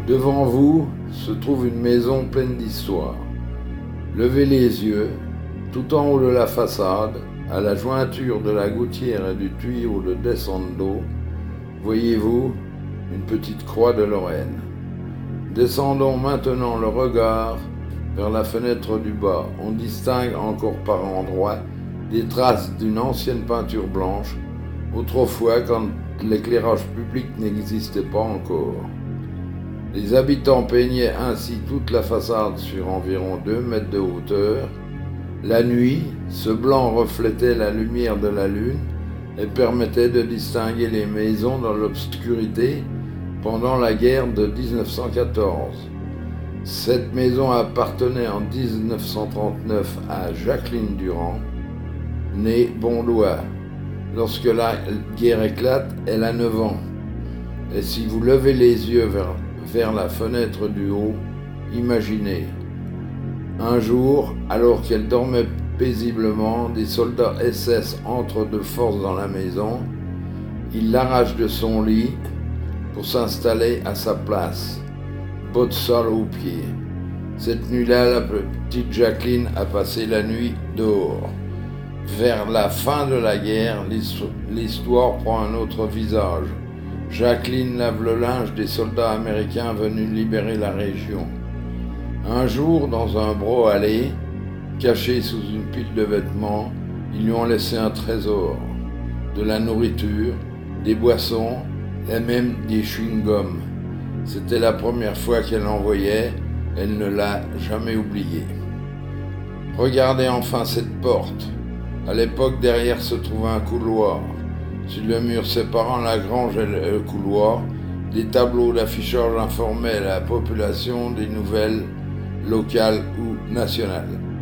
Devant vous se trouve une maison pleine d'histoire. Levez les yeux, tout en haut de la façade, à la jointure de la gouttière et du tuyau de descente d'eau, voyez-vous une petite croix de Lorraine. Descendons maintenant le regard vers la fenêtre du bas. On distingue encore par endroits des traces d'une ancienne peinture blanche, autrefois quand l'éclairage public n'existait pas encore. Les habitants peignaient ainsi toute la façade sur environ 2 mètres de hauteur. La nuit, ce blanc reflétait la lumière de la lune et permettait de distinguer les maisons dans l'obscurité pendant la guerre de 1914. Cette maison appartenait en 1939 à Jacqueline Durand, née Bondois. Lorsque la guerre éclate, elle a 9 ans. Et si vous levez les yeux vers la fenêtre du haut, imaginez. Un jour, alors qu'elle dormait paisiblement, des soldats SS entrent de force dans la maison. Ils l'arrachent de son lit pour s'installer à sa place, bottes sales aux pieds. Cette nuit-là, la petite Jacqueline a passé la nuit dehors. Vers la fin de la guerre, l'histoire prend un autre visage. Jacqueline lave le linge des soldats américains venus libérer la région. Un jour, dans un brouhaha, caché sous une pile de vêtements, ils lui ont laissé un trésor, de la nourriture, des boissons et même des chewing-gums. C'était la première fois qu'elle en voyait, elle ne l'a jamais oublié. Regardez enfin cette porte. À l'époque, derrière se trouvait un couloir. Sur le mur séparant la grange et le couloir, des tableaux d'affichage informaient la population des nouvelles locales ou nationales.